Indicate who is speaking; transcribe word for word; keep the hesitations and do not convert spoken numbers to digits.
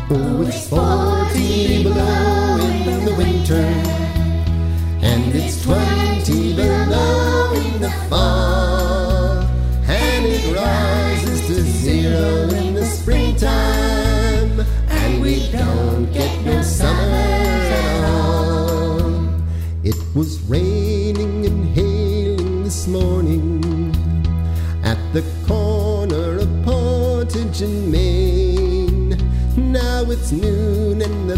Speaker 1: Oh, it's forty below in the winter, and it's twenty below in the fall, and it rises to zero in the springtime, and we don't get no summer at all. It was raining and hailing this morning at the corner of Portage and Main. Now it's noon and the